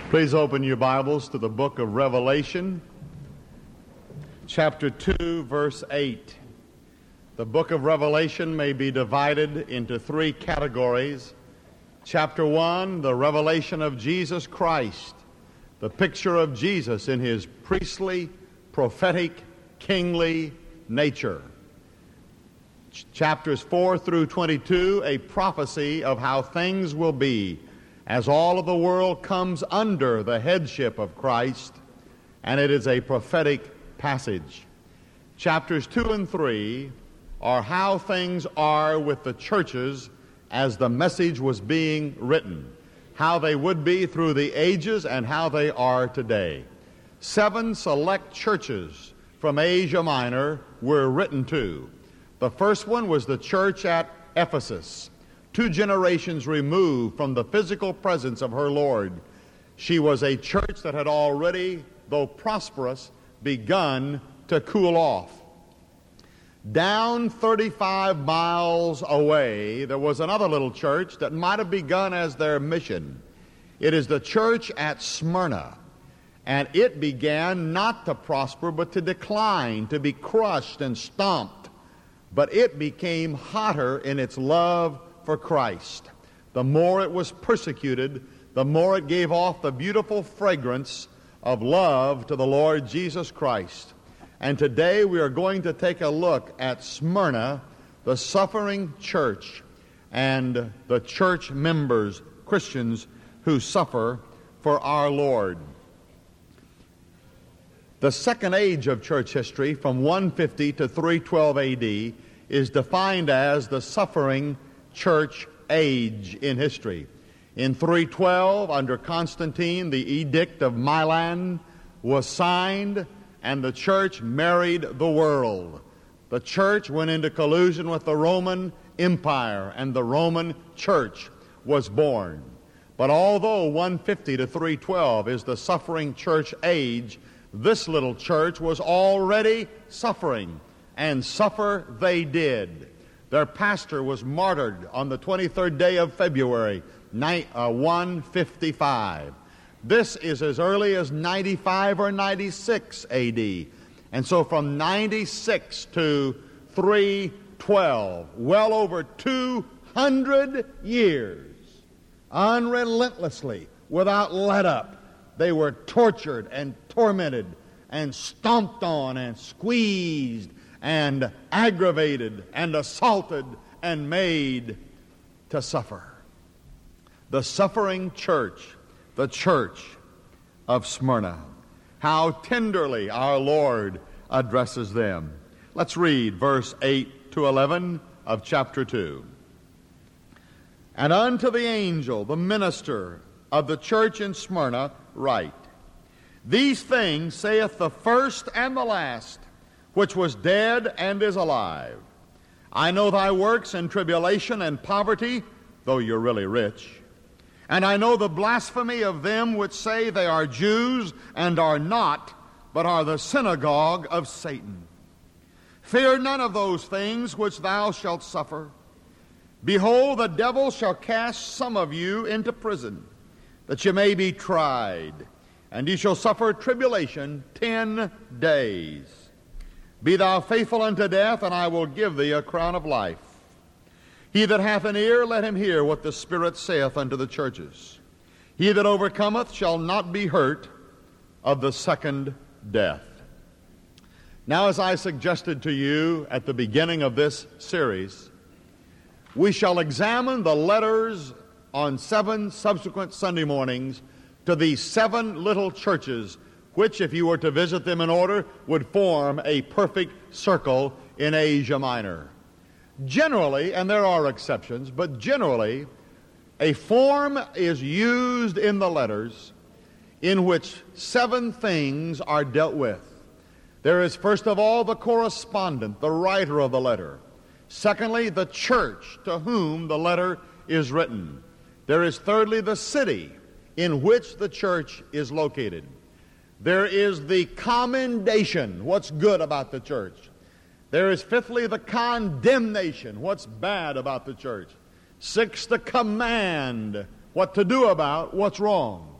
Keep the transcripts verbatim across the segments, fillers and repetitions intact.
Please open your Bibles to the book of Revelation, chapter two, verse eight. The book of Revelation may be divided into three categories. Chapter one, the revelation of Jesus Christ, the picture of Jesus in his priestly, prophetic, kingly nature. Ch- chapters four through twenty-two, a prophecy of how things will be as all of the world comes under the headship of Christ, and it is a prophetic passage. Chapters two and three are how things are with the churches as the message was being written, how they would be through the ages and how they are today. Seven select churches from Asia Minor were written to. The first one was the church at Ephesus, two generations removed from the physical presence of her Lord. She was a church that had already, though prosperous, begun to cool off. Down thirty-five miles away, there was another little church that might have begun as their mission. It is the church at Smyrna, and it began not to prosper, but to decline, to be crushed and stomped. But it became hotter in its love for Christ. The more it was persecuted, the more it gave off the beautiful fragrance of love to the Lord Jesus Christ. And today we are going to take a look at Smyrna, the suffering church, and the church members, Christians, who suffer for our Lord. The second age of church history, from one fifty to three twelve A D, is defined as the suffering church age in history. In three twelve, under Constantine, the Edict of Milan was signed, and the church married the world. The church went into collusion with the Roman Empire, and the Roman church was born. But although one fifty to three twelve is the suffering church age, this little church was already suffering, and suffer they did. Their pastor was martyred on the twenty-third day of February, one fifty-five. This is as early as ninety-five or ninety-six A D. And so from ninety-six to three twelve, well over two hundred years, unrelentlessly, without let up, they were tortured and tormented and stomped on and squeezed and aggravated and assaulted and made to suffer. The suffering church, the church of Smyrna. How tenderly our Lord addresses them. Let's read verse eight to eleven of chapter two. And unto the angel, the minister of the church in Smyrna, write, These things saith the first and the last, which was dead and is alive. I know thy works and tribulation and poverty, though you're really rich. And I know the blasphemy of them which say they are Jews and are not, but are the synagogue of Satan. Fear none of those things which thou shalt suffer. Behold, the devil shall cast some of you into prison, that ye may be tried, and ye shall suffer tribulation ten days. Be thou faithful unto death, and I will give thee a crown of life. He that hath an ear, let him hear what the Spirit saith unto the churches. He that overcometh shall not be hurt of the second death. Now, as I suggested to you at the beginning of this series, we shall examine the letters on seven subsequent Sunday mornings to these seven little churches, which, if you were to visit them in order, would form a perfect circle in Asia Minor. Generally, and there are exceptions, but generally, a form is used in the letters in which seven things are dealt with. There is, first of all, the correspondent, the writer of the letter. Secondly, the church to whom the letter is written. There is, thirdly, the city in which the church is located. There is the commendation, what's good about the church. There is, fifthly, the condemnation, what's bad about the church. Sixth, the command, what to do about what's wrong.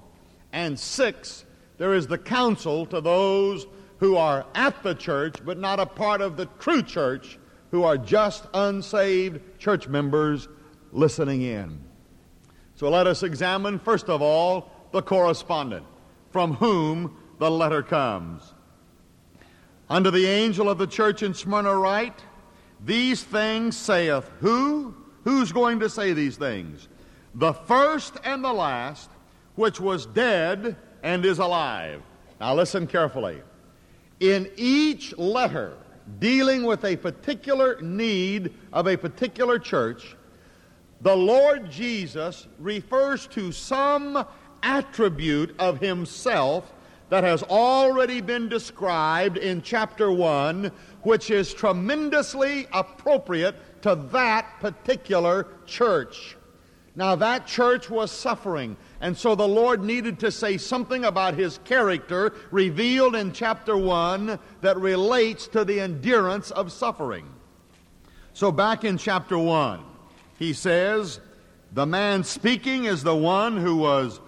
And six, there is the counsel to those who are at the church but not a part of the true church, who are just unsaved church members listening in. So let us examine, first of all, the correspondent, from whom the letter comes. Unto the angel of the church in Smyrna write, these things saith who? Who's going to say these things? The first and the last, which was dead and is alive. Now listen carefully. In each letter dealing with a particular need of a particular church, the Lord Jesus refers to some attribute of himself that has already been described in chapter one, which is tremendously appropriate to that particular church. Now, that church was suffering, and so the Lord needed to say something about his character revealed in chapter one that relates to the endurance of suffering. So back in chapter one, he says, the man speaking is the one who was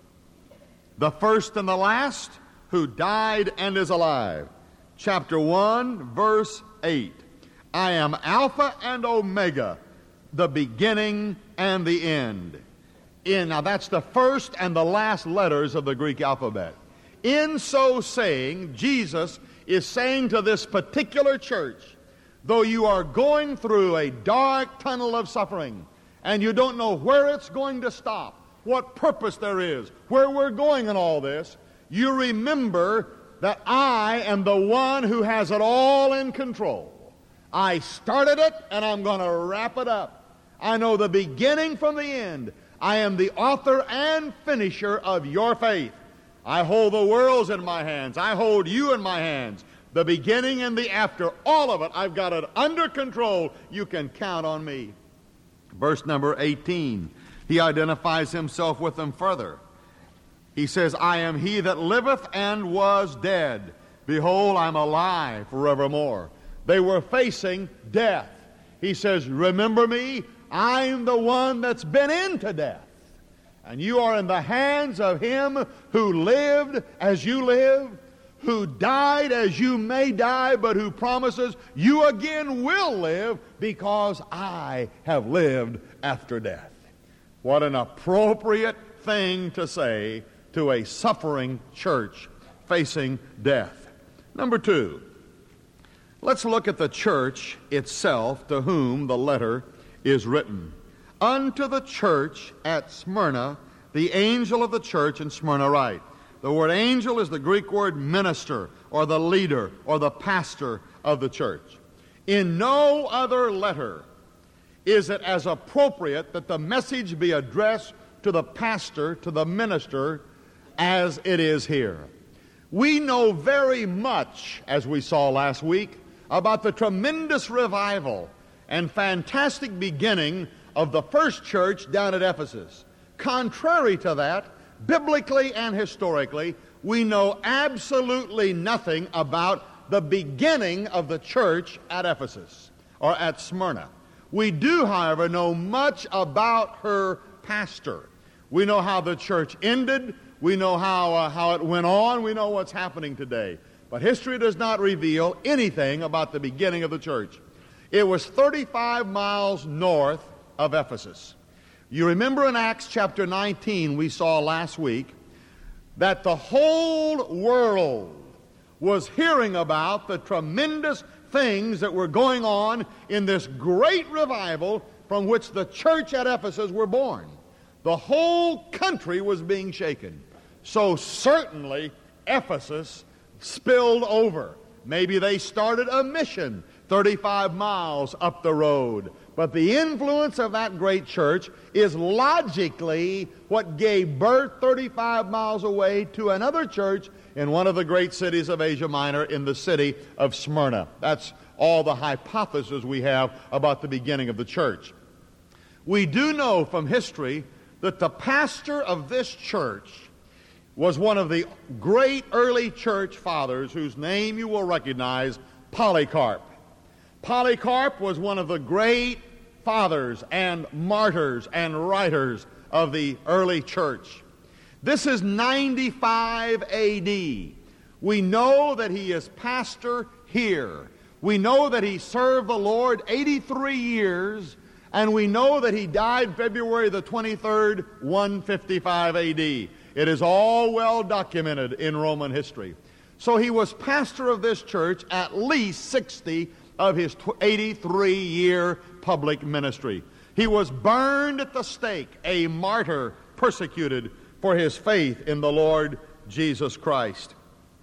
the first and the last, who died and is alive. Chapter one, verse eight. I am Alpha and Omega, the beginning and the end. In, now that's the first and the last letters of the Greek alphabet. In so saying, Jesus is saying to this particular church, though you are going through a dark tunnel of suffering, and you don't know where it's going to stop, what purpose there is, where we're going in all this, you remember that I am the one who has it all in control. I started it, and I'm going to wrap it up. I know the beginning from the end. I am the author and finisher of your faith. I hold the worlds in my hands. I hold you in my hands. The beginning and the after, all of it, I've got it under control. You can count on me. Verse number eighteen, he identifies himself with them further. He says, I am he that liveth and was dead. Behold, I'm alive forevermore. They were facing death. He says, remember me, I'm the one that's been into death. And you are in the hands of him who lived as you live, who died as you may die, but who promises you again will live because I have lived after death. What an appropriate thing to say to a suffering church facing death. Number two, let's look at the church itself to whom the letter is written. Unto the church at Smyrna, the angel of the church in Smyrna write. The word angel is the Greek word minister, or the leader, or the pastor of the church. In no other letter is it as appropriate that the message be addressed to the pastor, to the minister, as it is here. We know very much, as we saw last week, about the tremendous revival and fantastic beginning of the first church down at Ephesus. Contrary to that, biblically and historically, we know absolutely nothing about the beginning of the church at Ephesus or at Smyrna. We do, however, know much about her pastor. We know how the church ended. We know how, uh, how it went on. We know what's happening today. But history does not reveal anything about the beginning of the church. It was thirty-five miles north of Ephesus. You remember in Acts chapter nineteen, we saw last week, that the whole world was hearing about the tremendous things that were going on in this great revival from which the church at Ephesus were born. The whole country was being shaken. So certainly Ephesus spilled over. Maybe they started a mission thirty-five miles up the road. But the influence of that great church is logically what gave birth thirty-five miles away to another church in one of the great cities of Asia Minor, in the city of Smyrna. That's all the hypothesis we have about the beginning of the church. We do know from history that the pastor of this church was one of the great early church fathers whose name you will recognize, Polycarp. Polycarp was one of the great fathers and martyrs and writers of the early church. This is ninety-five A D We know that he is pastor here. We know that he served the Lord eighty-three years, and we know that he died February the twenty-third, one fifty-five A D It is all well documented in Roman history. So he was pastor of this church at least sixty of his eighty-three-year public ministry. He was burned at the stake, a martyr, persecuted for his faith in the Lord Jesus Christ.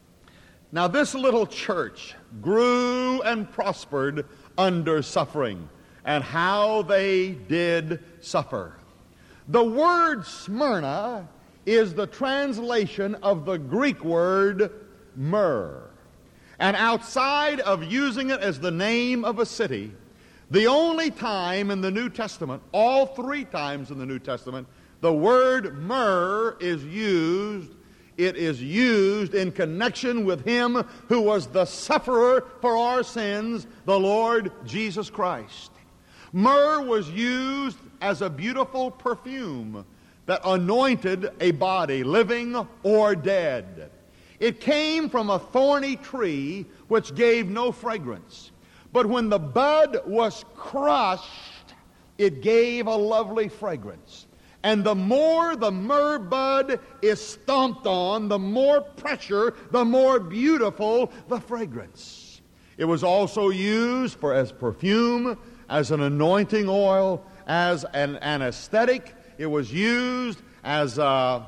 Now, this little church grew and prospered under suffering, and how they did suffer. The word Smyrna is the translation of the Greek word myrrh. And outside of using it as the name of a city, the only time in the New Testament, all three times in the New Testament, the word myrrh is used, it is used in connection with him who was the sufferer for our sins, the Lord Jesus Christ. Myrrh was used as a beautiful perfume that anointed a body, living or dead. It came from a thorny tree which gave no fragrance. But when the bud was crushed, it gave a lovely fragrance. And the more the myrrh bud is stomped on, the more pressure, the more beautiful the fragrance. It was also used for as perfume, as an anointing oil, as an anesthetic. It was used as a,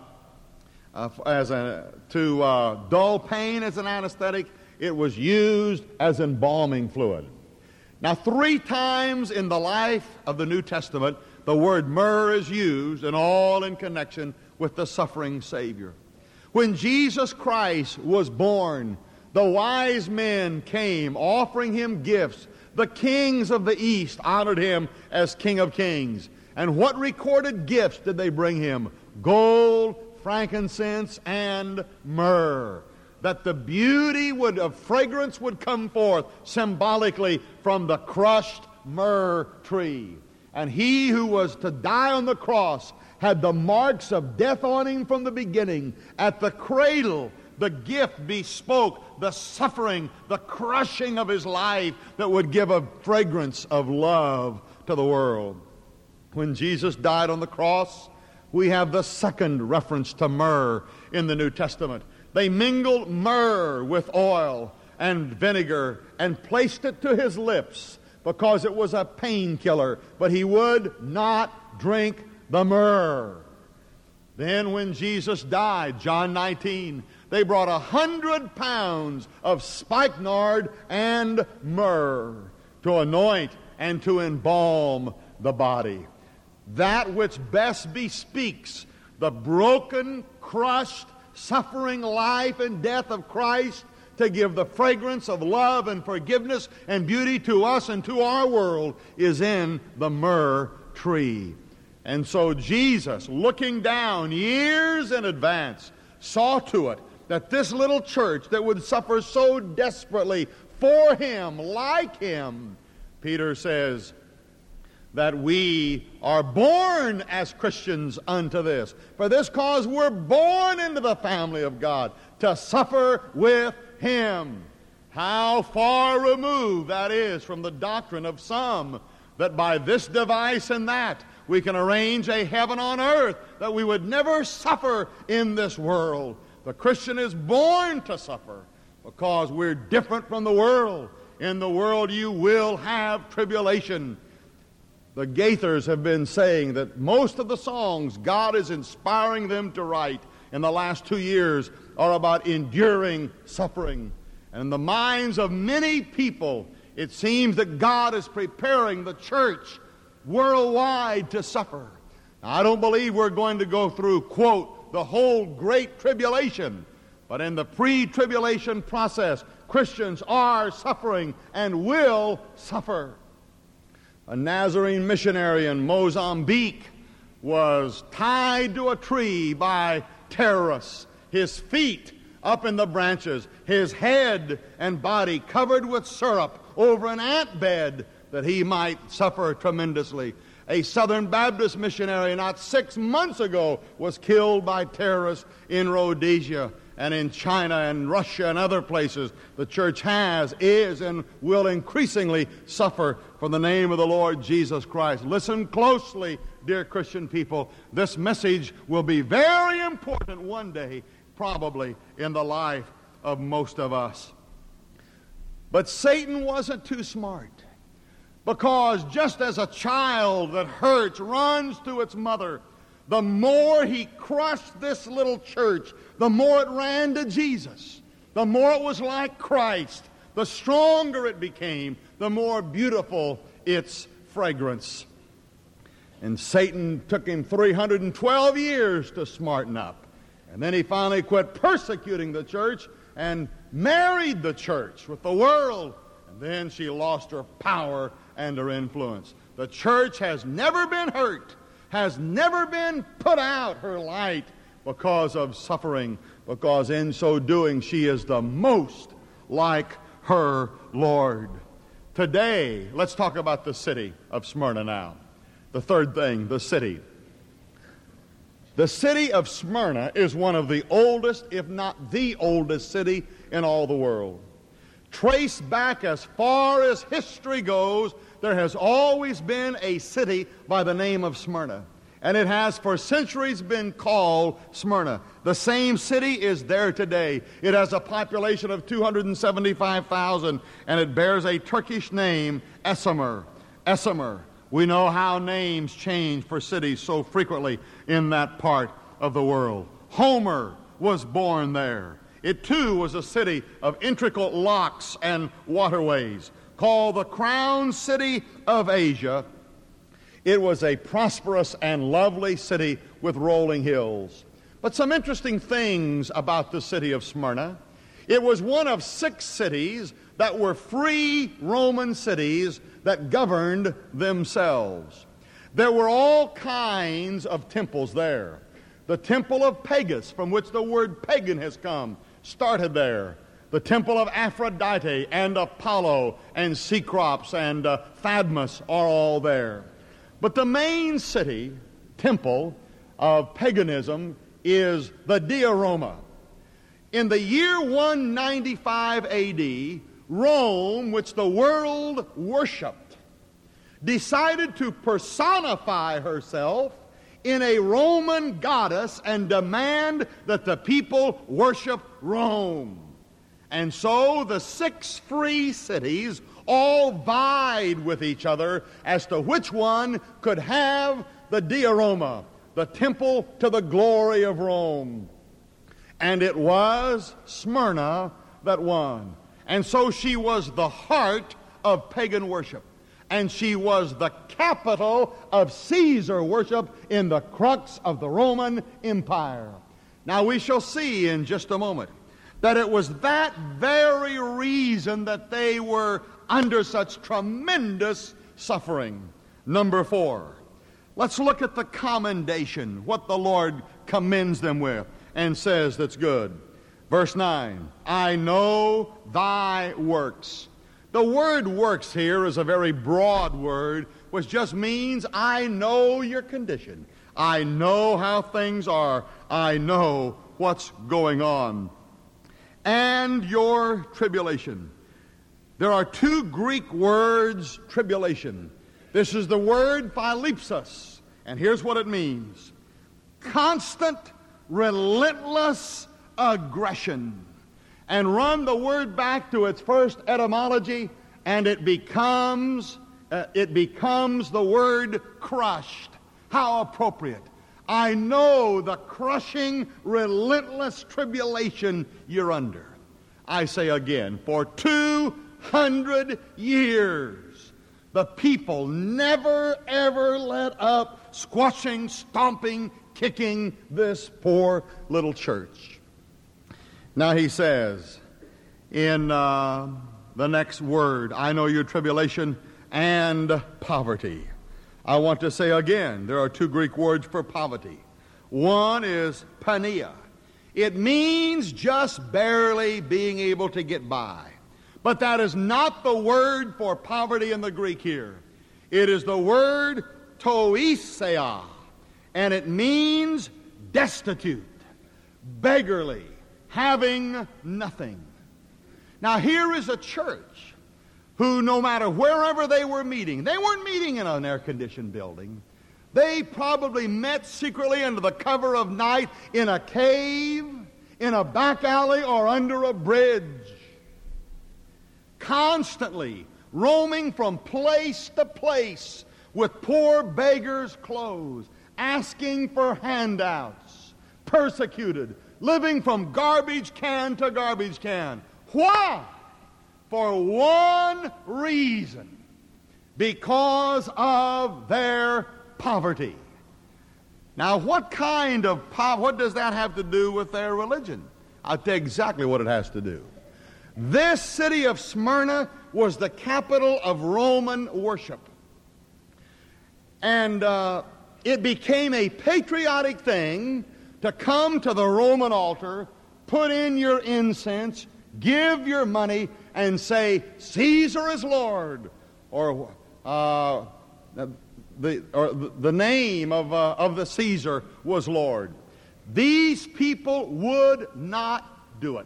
uh, as a to uh, dull pain as an anesthetic. It was used as embalming fluid. Now, three times in the life of the New Testament, the word myrrh is used, and all in connection with the suffering Savior. When Jesus Christ was born, the wise men came offering him gifts. The kings of the East honored him as King of Kings. And what recorded gifts did they bring him? Gold, frankincense, and myrrh. That the beauty would, of fragrance would come forth symbolically from the crushed myrrh tree. And he who was to die on the cross had the marks of death on him from the beginning. At the cradle, the gift bespoke the suffering, the crushing of his life that would give a fragrance of love to the world. When Jesus died on the cross, we have the second reference to myrrh in the New Testament. They mingled myrrh with oil and vinegar and placed it to his lips because it was a painkiller, but he would not drink the myrrh. Then when Jesus died, John nineteen, they brought a hundred pounds of spikenard and myrrh to anoint and to embalm the body. That which best bespeaks the broken, crushed, suffering life and death of Christ to give the fragrance of love and forgiveness and beauty to us and to our world is in the myrrh tree. And so Jesus, looking down years in advance, saw to it that this little church that would suffer so desperately for him, like him, Peter says, that we are born as Christians unto this. For this cause we're born into the family of God, to suffer with him. How far removed that is from the doctrine of some, that by this device and that we can arrange a heaven on earth, that we would never suffer in this world. The Christian is born to suffer because we're different from the world. In the world you will have tribulation. The Gaithers have been saying that most of the songs God is inspiring them to write in the last two years are about enduring suffering. And in the minds of many people, it seems that God is preparing the church worldwide to suffer. Now, I don't believe we're going to go through, quote, the whole great tribulation. But in the pre-tribulation process, Christians are suffering and will suffer. A Nazarene missionary in Mozambique was tied to a tree by terrorists, his feet up in the branches, his head and body covered with syrup over an ant bed that he might suffer tremendously. A Southern Baptist missionary not six months ago was killed by terrorists in Rhodesia and in China and Russia and other places. The church has, is, and will increasingly suffer for the name of the Lord Jesus Christ. Listen closely, dear Christian people. This message will be very important one day, probably in the life of most of us. But Satan wasn't too smart. Because just as a child that hurts runs to its mother, the more he crushed this little church, the more it ran to Jesus. The more it was like Christ, the stronger it became, the more beautiful its fragrance. And Satan took him three hundred twelve years to smarten up. And then he finally quit persecuting the church and married the church with the world. And then she lost her power and her influence. The church has never been hurt, has never been put out her light because of suffering, because in so doing she is the most like her Lord. Today, let's talk about the city of Smyrna now. The third thing, the city. The city of Smyrna is one of the oldest, if not the oldest city in all the world. Traced back as far as history goes, there has always been a city by the name of Smyrna. And it has for centuries been called Smyrna. The same city is there today. It has a population of two hundred seventy-five thousand, and it bears a Turkish name, Esemer. Esemer. We know how names change for cities so frequently in that part of the world. Homer was born there. It too was a city of intricate locks and waterways. Called the Crown City of Asia, it was a prosperous and lovely city with rolling hills. But some interesting things about the city of Smyrna. It was one of six cities that were free Roman cities that governed themselves. There were all kinds of temples there. The temple of Pagus, from which the word pagan has come, started there. The temple of Aphrodite and Apollo and Cecrops and uh, Thadmus are all there. But the main city, temple of paganism is the Diorama. In the year one ninety-five A D, Rome, which the world worshiped, decided to personify herself in a Roman goddess and demand that the people worship Rome. And so the six free cities all vied with each other as to which one could have the Diorama, the temple to the glory of Rome. And it was Smyrna that won. And so she was the heart of pagan worship. And she was the capital of Caesar worship in the crux of the Roman Empire. Now we shall see in just a moment that it was that very reason that they were under such tremendous suffering. Number four, let's look at the commendation, what the Lord commends them with and says that's good. Verse nine, I know thy works. The word works here is a very broad word, which just means I know your condition. I know how things are. I know what's going on. And your tribulation. There are two Greek words, tribulation. This is the word philipsis, and here's what it means. Constant, relentless aggression. And run the word back to its first etymology, and it becomes, uh, it becomes the word crushed. How appropriate. I know the crushing, relentless tribulation you're under. I say again, for two hundred years, the people never, ever let up squashing, stomping, kicking this poor little church. Now he says in uh, the next word, I know your tribulation and poverty. I want to say again, there are two Greek words for poverty. One is pania. It means just barely being able to get by. But that is not the word for poverty in the Greek here. It is the word toisia, and it means destitute, beggarly, having nothing. Now here is a church who, no matter wherever they were meeting, they weren't meeting in an air-conditioned building. They probably met secretly under the cover of night in a cave, in a back alley, or under a bridge. Constantly roaming from place to place with poor beggars' clothes, asking for handouts, persecuted, living from garbage can to garbage can. Why? For one reason: because of their poverty. Now, what kind of poverty, what does that have to do with their religion? I'll tell you exactly what it has to do. This city of Smyrna was the capital of Roman worship. And uh, it became a patriotic thing to come to the Roman altar, put in your incense, give your money, and say, Caesar is Lord, or uh, the, or the name of, uh, of the Caesar was Lord. These people would not do it.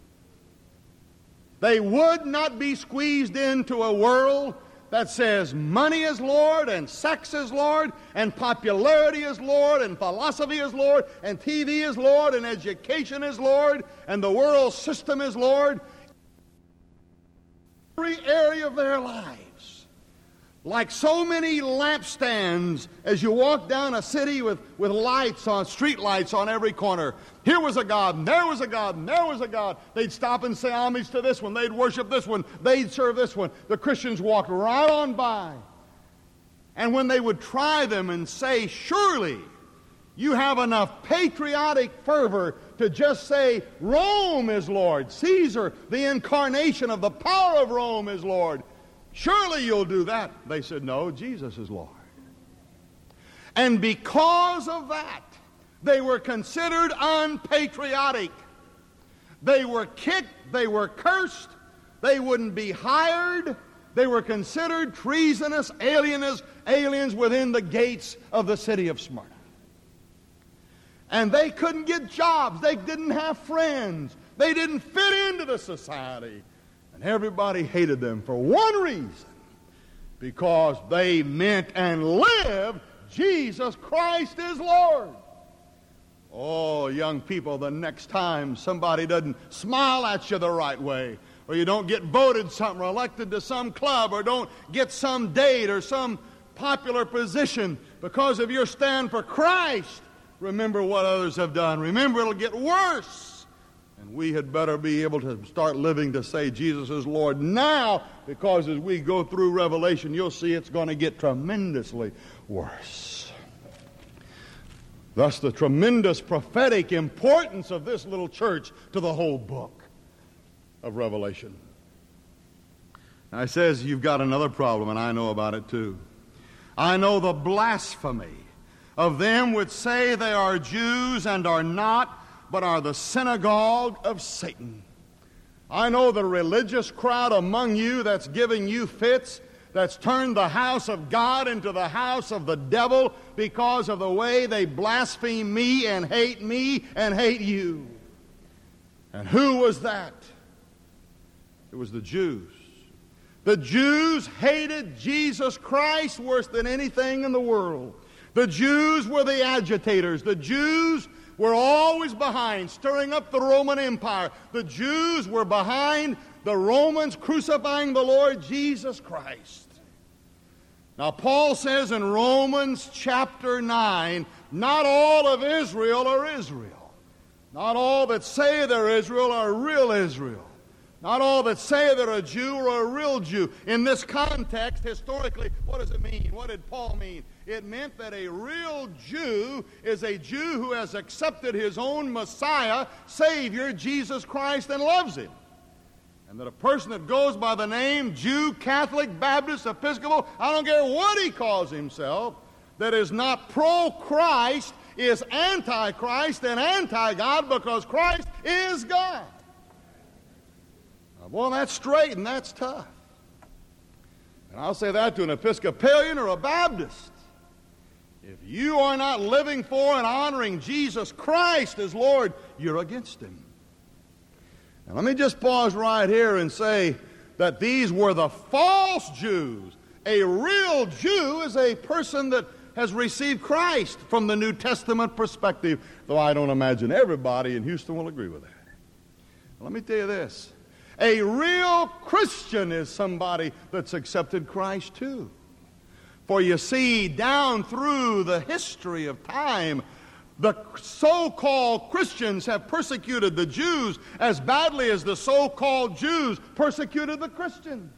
They would not be squeezed into a world that says money is Lord, and sex is Lord, and popularity is Lord, and philosophy is Lord, and T V is Lord, and education is Lord, and the world system is Lord. Every area of their lives. Like so many lampstands as you walk down a city with, with lights on, street lights on every corner. Here was a God, and there was a God, and there was a God. They'd stop and say homage to this one. They'd worship this one. They'd serve this one. The Christians walked right on by. And when they would try them and say, surely you have enough patriotic fervor to just say, Rome is Lord. Caesar, the incarnation of the power of Rome, is Lord. Surely you'll do that. They said, no, Jesus is Lord. And because of that, they were considered unpatriotic. They were kicked, they were cursed, they wouldn't be hired, they were considered treasonous aliens, aliens within the gates of the city of Smyrna. And they couldn't get jobs, they didn't have friends, they didn't fit into the society. And everybody hated them for one reason: because they meant and lived Jesus Christ is Lord. Oh, young people, the next time somebody doesn't smile at you the right way, or you don't get voted something, or elected to some club, or don't get some date or some popular position because of your stand for Christ, remember what others have done. Remember, it'll get worse. And we had better be able to start living to say Jesus is Lord now, because as we go through Revelation, you'll see it's going to get tremendously worse. Thus, the tremendous prophetic importance of this little church to the whole book of Revelation. Now, it says you've got another problem, and I know about it too. I know the blasphemy of them which say they are Jews and are not, but are the synagogue of Satan. I know the religious crowd among you that's giving you fits, that's turned the house of God into the house of the devil because of the way they blaspheme me and hate me and hate you. And who was that? It was the Jews. The Jews hated Jesus Christ worse than anything in the world. The Jews were the agitators. The Jews were always behind, stirring up the Roman Empire. The Jews were behind the Romans crucifying the Lord Jesus Christ. Now, Paul says in Romans chapter nine, not all of Israel are Israel. Not all that say they're Israel are real Israel. Not all that say they're a Jew are a real Jew. In this context, historically, what does it mean? What did Paul mean? It meant that a real Jew is a Jew who has accepted his own Messiah, Savior, Jesus Christ, and loves him. And that a person that goes by the name Jew, Catholic, Baptist, Episcopal, I don't care what he calls himself, that is not pro-Christ is anti-Christ and anti-God, because Christ is God. Well, that's straight and that's tough. And I'll say that to an Episcopalian or a Baptist. If you are not living for and honoring Jesus Christ as Lord, you're against Him. And let me just pause right here and say that these were the false Jews. A real Jew is a person that has received Christ from the New Testament perspective, though I don't imagine everybody in Houston will agree with that. Let me tell you this. A real Christian is somebody that's accepted Christ too. For you see, down through the history of time, the so-called Christians have persecuted the Jews as badly as the so-called Jews persecuted the Christians.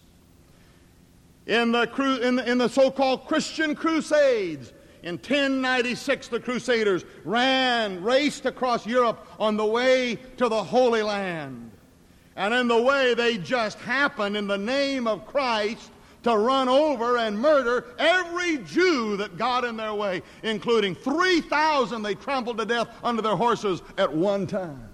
In the, cru- in the, in the so-called Christian Crusades, in ten ninety-six, the Crusaders ran, raced across Europe on the way to the Holy Land. And in the way, they just happened, in the name of Christ, to run over and murder every Jew that got in their way, including three thousand they trampled to death under their horses at one time.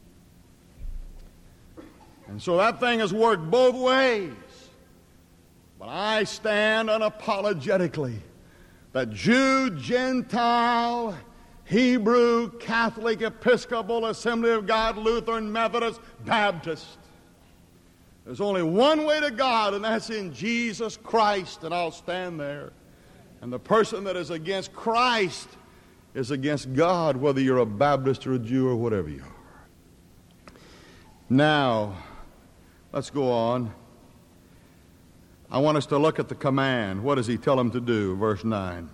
And so that thing has worked both ways. But I stand unapologetically that Jew, Gentile, Hebrew, Catholic, Episcopal, Assembly of God, Lutheran, Methodist, Baptist, there's only one way to God, and that's in Jesus Christ, and I'll stand there. And the person that is against Christ is against God, whether you're a Baptist or a Jew or whatever you are. Now, let's go on. I want us to look at the command. What does he tell them to do? Verse nine.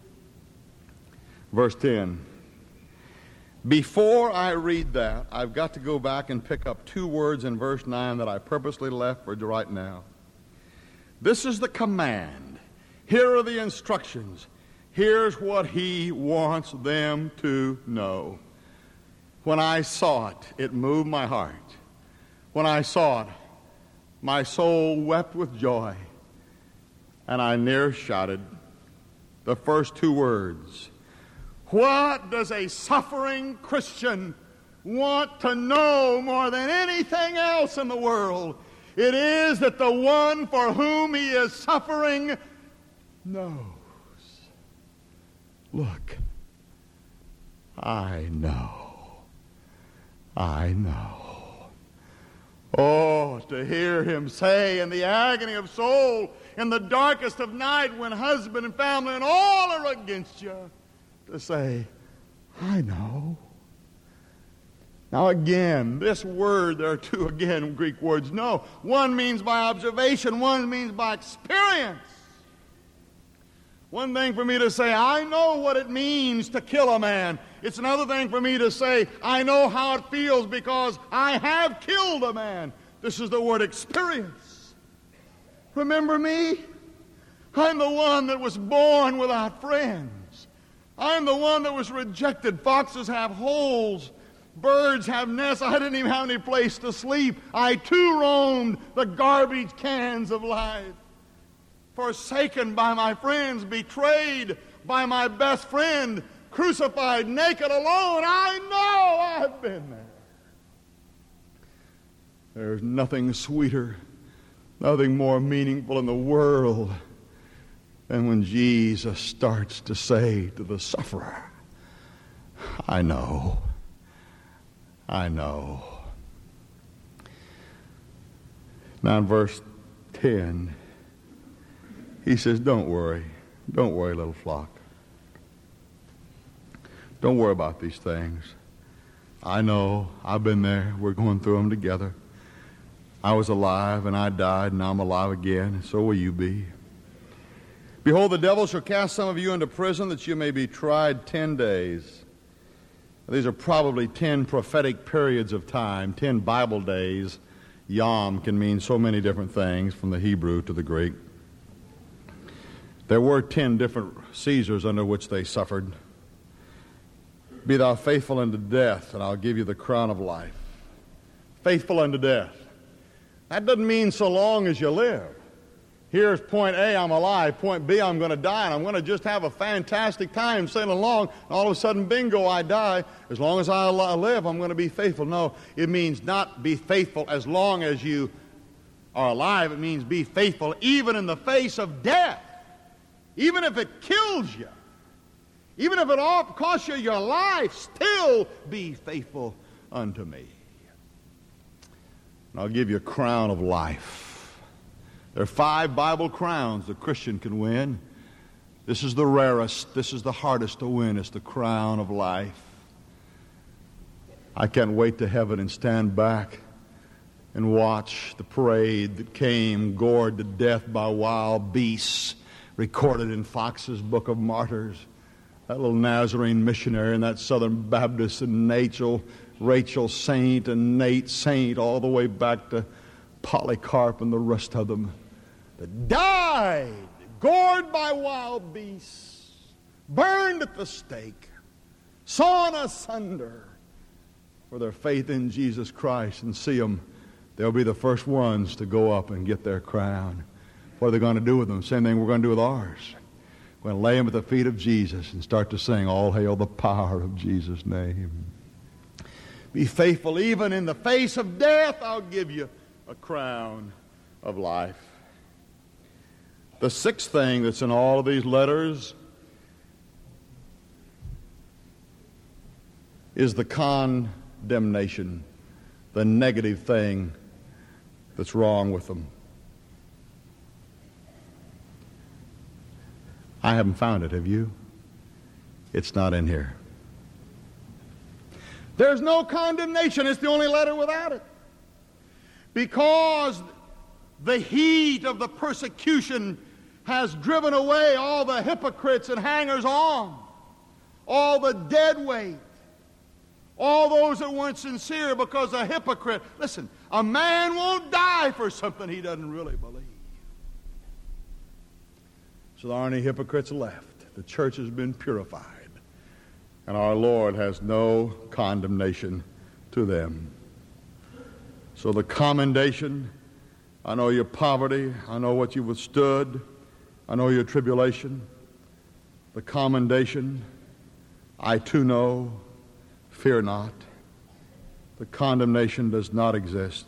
Verse ten. Before I read that, I've got to go back and pick up two words in verse nine that I purposely left for right now. This is the command. Here are the instructions. Here's what he wants them to know. When I saw it, it moved my heart. When I saw it, my soul wept with joy, and I near shouted the first two words. What does a suffering Christian want to know more than anything else in the world? It is that the one for whom he is suffering knows. Look, I know. I know. Oh, to hear him say in the agony of soul, in the darkest of night, when husband and family and all are against you, to say, I know. Now again, this word, there are two again Greek words. No, one means by observation, one means by experience. One thing for me to say, I know what it means to kill a man. It's another thing for me to say, I know how it feels because I have killed a man. This is the word experience. Remember me? I'm the one that was born without friends. I'm the one that was rejected. Foxes have holes. Birds have nests. I didn't even have any place to sleep. I too roamed the garbage cans of life. Forsaken by my friends, betrayed by my best friend, crucified, naked, alone. I know I've been there. There's nothing sweeter, nothing more meaningful in the world than when Jesus starts to say to the sufferer, I know, I know. Now in verse ten, he says, don't worry, don't worry, little flock. Don't worry about these things. I know, I've been there, we're going through them together. I was alive and I died, and now I'm alive again, and so will you be. Behold, the devil shall cast some of you into prison that you may be tried ten days. These are probably ten prophetic periods of time, ten Bible days. Yom can mean so many different things from the Hebrew to the Greek. There were ten different Caesars under which they suffered. Be thou faithful unto death, and I'll give you the crown of life. Faithful unto death. That doesn't mean so long as you live. Here's point A, I'm alive. Point B, I'm going to die, and I'm going to just have a fantastic time sailing along. And all of a sudden, bingo, I die. As long as I live, I'm going to be faithful. No, it means not be faithful as long as you are alive. It means be faithful even in the face of death. Even if it kills you. Even if it all costs you your life, still be faithful unto me. And I'll give you a crown of life. There are five Bible crowns the Christian can win. This is the rarest. This is the hardest to win. It's the crown of life. I can't wait to heaven and stand back and watch the parade that came gored to death by wild beasts, recorded in Fox's Book of Martyrs. That little Nazarene missionary and that Southern Baptist and Rachel, Rachel Saint and Nate Saint, all the way back to Polycarp and the rest of them, that died, gored by wild beasts, burned at the stake, sawn asunder for their faith in Jesus Christ. And see them, they'll be the first ones to go up and get their crown. What are they going to do with them? Same thing we're going to do with ours. We're going to lay them at the feet of Jesus and start to sing, all hail the power of Jesus' name. Be faithful even in the face of death. I'll give you a crown of life. The sixth thing that's in all of these letters is the condemnation, the negative thing that's wrong with them. I haven't found it, have you? It's not in here. There's no condemnation. It's the only letter without it. Because the heat of the persecution has driven away all the hypocrites and hangers-on, all the dead weight, all those that weren't sincere, because a hypocrite, listen, a man won't die for something he doesn't really believe. So there aren't any hypocrites left. The church has been purified, and our Lord has no condemnation to them. So the commendation, I know your poverty, I know what you've withstood, I know your tribulation. The commendation, I too know, fear not. The condemnation does not exist.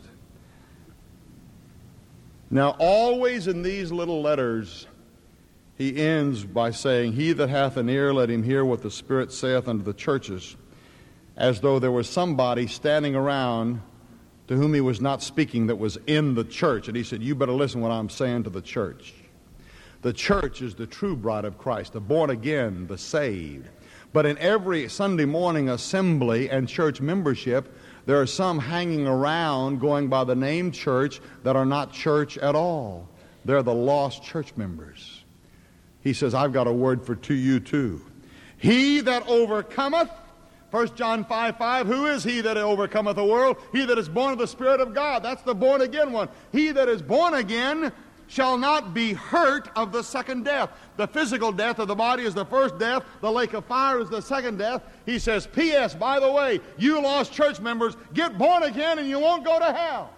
Now, always in these little letters, he ends by saying, he that hath an ear, let him hear what the Spirit saith unto the churches, as though there was somebody standing around to whom he was not speaking that was in the church. And he said, you better listen what I'm saying to the church. The church is the true bride of Christ, the born again, the saved. But in every Sunday morning assembly and church membership, there are some hanging around going by the name church that are not church at all. They're the lost church members. He says, I've got a word for to you too. He that overcometh, First John five five, who is he that overcometh the world? He that is born of the Spirit of God. That's the born again one. He that is born again shall not be hurt of the second death. The physical death of the body is the first death. The lake of fire is the second death. He says, P S, by the way, you lost church members, get born again and you won't go to hell.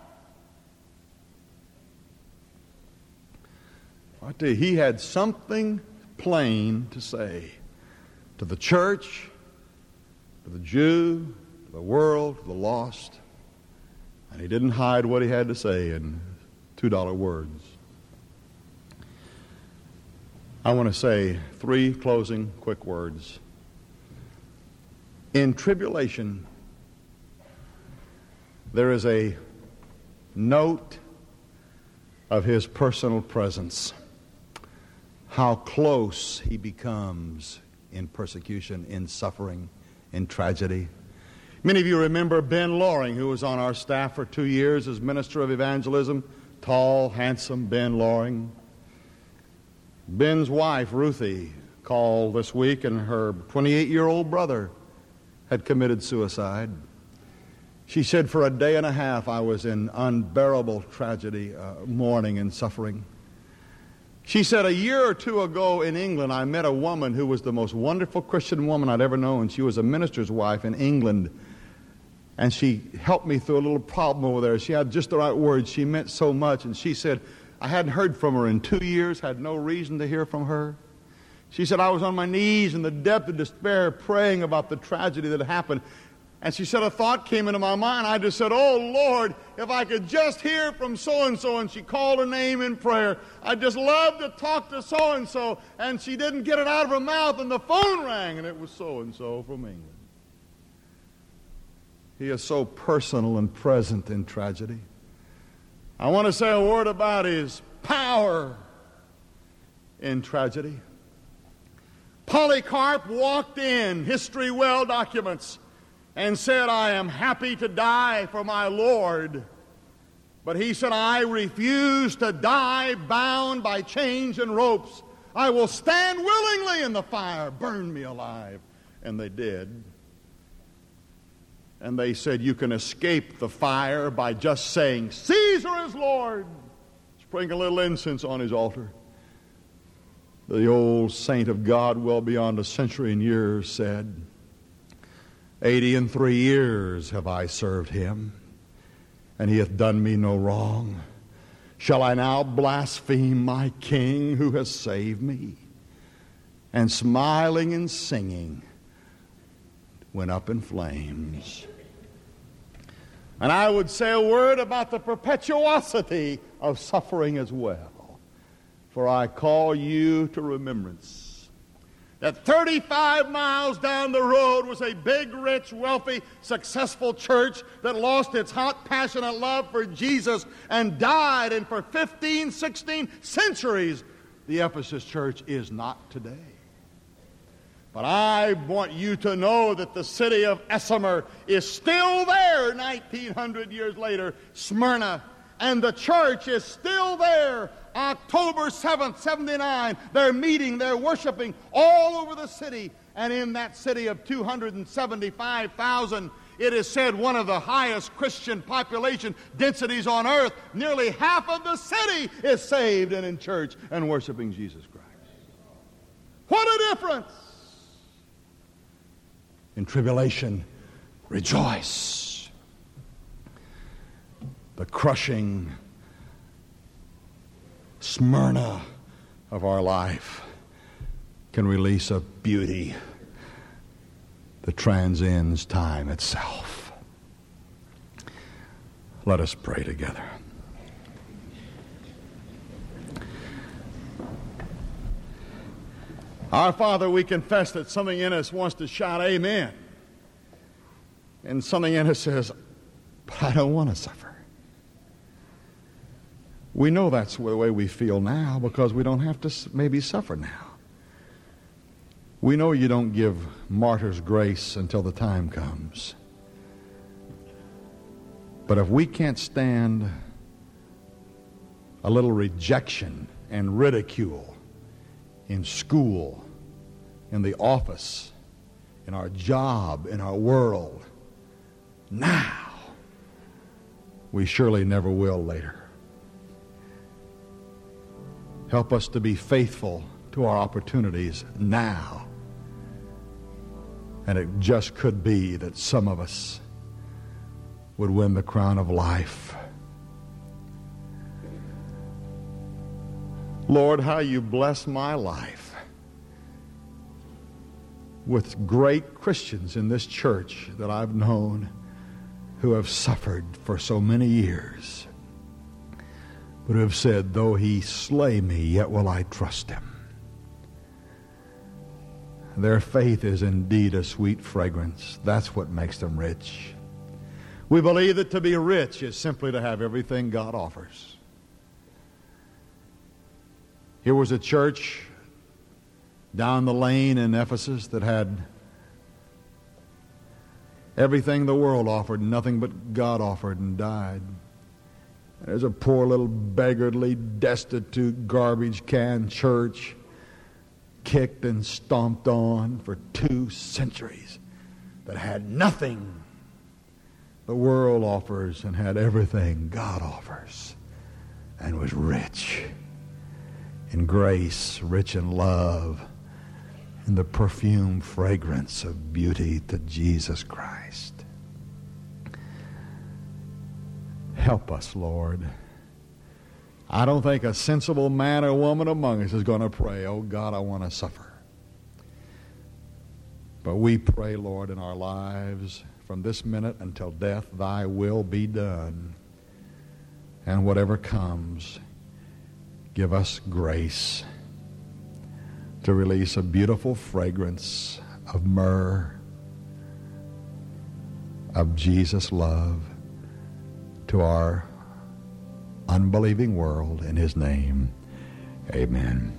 I tell you, he had something plain to say to the church, to the Jew, to the world, to the lost. And he didn't hide what he had to say in two dollar words. I want to say three closing quick words. In tribulation, there is a note of his personal presence. How close he becomes in persecution, in suffering, in tragedy. Many of you remember Ben Loring, who was on our staff for two years as minister of evangelism. Tall, handsome Ben Loring. Ben's wife, Ruthie, called this week, and her twenty-eight-year-old brother had committed suicide. She said, for a day and a half, I was in unbearable tragedy, uh, mourning and suffering. She said, a year or two ago in England, I met a woman who was the most wonderful Christian woman I'd ever known. She was a minister's wife in England, and she helped me through a little problem over there. She had just the right words. She meant so much, and she said, I hadn't heard from her in two years, had no reason to hear from her. She said, I was on my knees in the depth of despair praying about the tragedy that happened. And she said, a thought came into my mind. I just said, oh, Lord, if I could just hear from so-and-so. And she called her name in prayer. I'd just love to talk to so-and-so. And she didn't get it out of her mouth, and the phone rang, and it was so-and-so from England. He is so personal and present in tragedy. I want to say a word about his power in tragedy. Polycarp walked in, history well documents, and said, I am happy to die for my Lord. But he said, I refuse to die bound by chains and ropes. I will stand willingly in the fire. Burn me alive. And they did. And they said, you can escape the fire by just saying, Caesar is Lord. Sprinkle a little incense on his altar. The old saint of God, well beyond a century in years, said, Eighty and three years have I served him, and he hath done me no wrong. Shall I now blaspheme my king who has saved me? And smiling and singing went up in flames. And I would say a word about the perpetuosity of suffering as well. For I call you to remembrance that thirty-five miles down the road was a big, rich, wealthy, successful church that lost its hot, passionate love for Jesus and died. And for fifteen, sixteen centuries, the Ephesus church is not today. But I want you to know that the city of Bessemer is still there nineteen hundred years later, Smyrna. And the church is still there. October seventh, seventy-nine, they're meeting, they're worshiping all over the city. And in that city of two hundred seventy-five thousand, it is said one of the highest Christian population densities on earth. Nearly half of the city is saved and in church and worshiping Jesus Christ. What a difference! In tribulation, rejoice. The crushing Smyrna of our life can release a beauty that transcends time itself. Let us pray together. Our Father, we confess that something in us wants to shout amen. And something in us says, but I don't want to suffer. We know that's the way we feel now because we don't have to maybe suffer now. We know you don't give martyrs grace until the time comes. But if we can't stand a little rejection and ridicule in school, in the office, in our job, in our world, now, we surely never will later. Help us to be faithful to our opportunities now. And it just could be that some of us would win the crown of life. Lord, how you bless my life with great Christians in this church that I've known who have suffered for so many years, but who have said, though he slay me, yet will I trust him. Their faith is indeed a sweet fragrance. That's what makes them rich. We believe that to be rich is simply to have everything God offers. Here was a church down the lane in Ephesus that had everything the world offered, nothing but God offered, and died. There's a poor little beggarly, destitute, garbage can church kicked and stomped on for two centuries that had nothing the world offers and had everything God offers and was rich in grace, rich in love, in the perfume fragrance of beauty to Jesus Christ. Help us, Lord. I don't think a sensible man or woman among us is going to pray, oh God, I want to suffer. But we pray, Lord, in our lives from this minute until death, thy will be done. And whatever comes, give us grace to release a beautiful fragrance of myrrh, of Jesus' love to our unbelieving world. In his name, amen.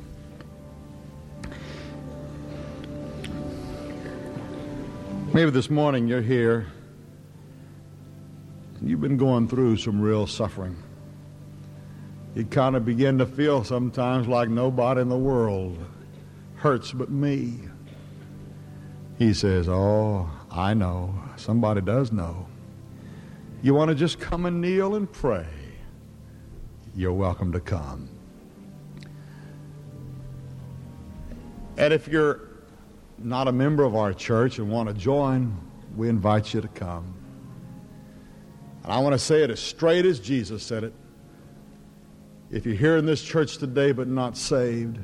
Maybe this morning you're here and you've been going through some real suffering. You kind of begin to feel sometimes like nobody in the world hurts but me. He says, oh, I know. Somebody does know. You want to just come and kneel and pray? You're welcome to come. And if you're not a member of our church and want to join, we invite you to come. And I want to say it as straight as Jesus said it. If you're here in this church today but not saved,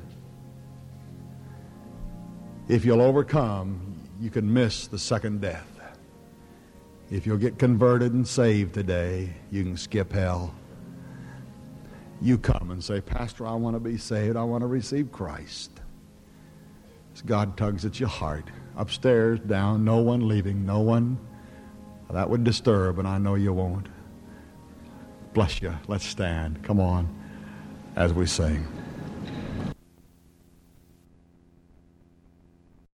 if you'll overcome, you can miss the second death. If you'll get converted and saved today, you can skip hell. You come and say, Pastor, I want to be saved. I want to receive Christ. As God tugs at your heart, upstairs, down, no one leaving, no one. That would disturb, and I know you won't. Bless you. Let's stand. Come on as we sing.